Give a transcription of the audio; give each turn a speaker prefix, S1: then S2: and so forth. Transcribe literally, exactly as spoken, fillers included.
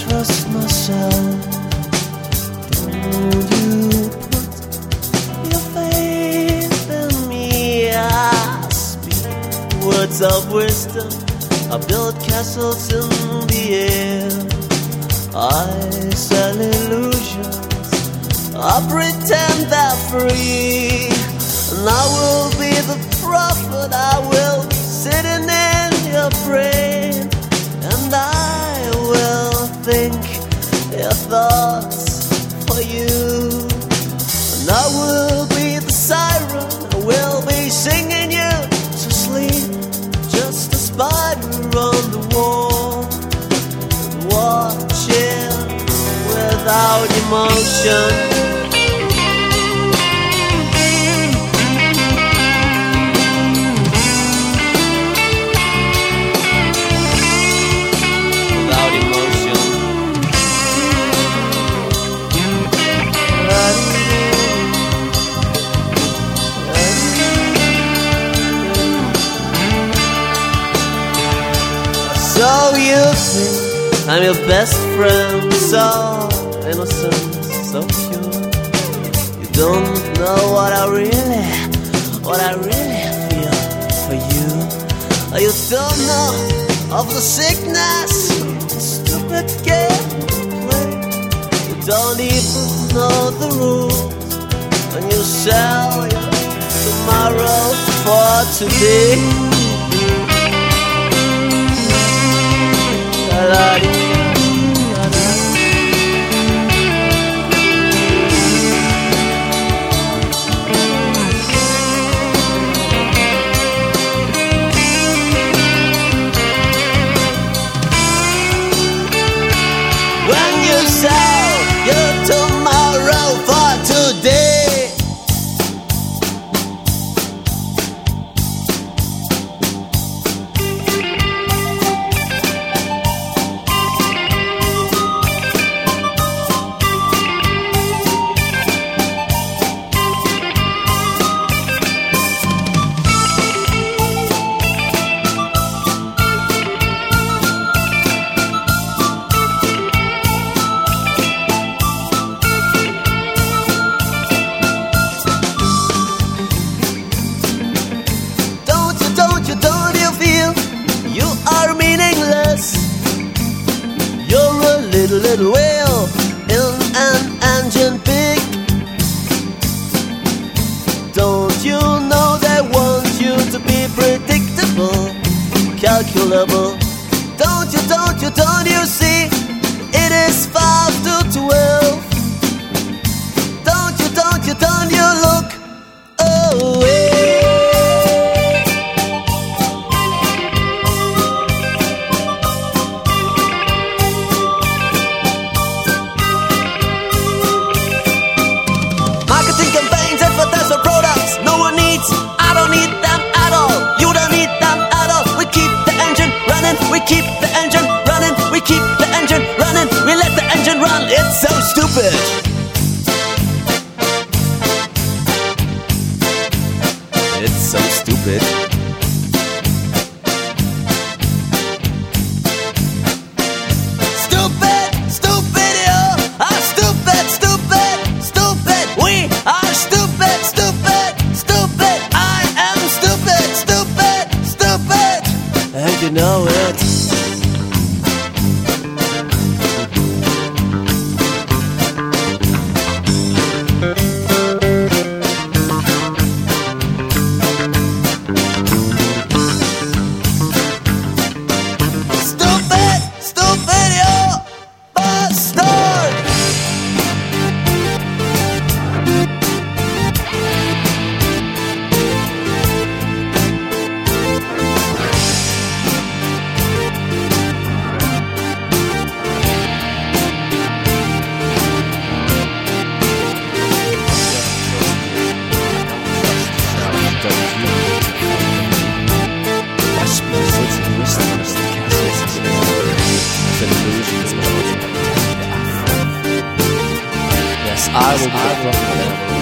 S1: trust myself. Don't you put your faith in me. I speak words of wisdom, I build castles in the air. I sell illusions, I pretend they're free. And I will be the prophet, I will be sitting in your brain. And I will think your thoughts for you. And I will be the siren, I will be singing you to sleep. Just a spider on the wall, watching without emotion. So you think I'm your best friend, so innocent, so pure. You don't know what I really, what I really feel for you. You don't know of the sickness, stupid game you play. You don't even know the rules when you sell your tomorrow for today. When you sell your tomorrow for today. You are meaningless. You're a little, little whale in an engine big. Don't you know they want you to be predictable, calculable? Don't you, don't you, don't you see? It is five to twelve. Don't you, don't you, don't you look away? Campaigns, advertising products, no one needs. I don't need them at all. You don't need them at all. We keep the engine running. We keep the engine running. We keep the engine running. We let the engine run. It's so stupid. It's so stupid. Stupid, stupid, you are stupid, stupid, stupid. We are stupid, stupid, stupid. I am stupid, stupid, stupid. And you know it. Stupid, stupid, you bastard. I will be the prophet.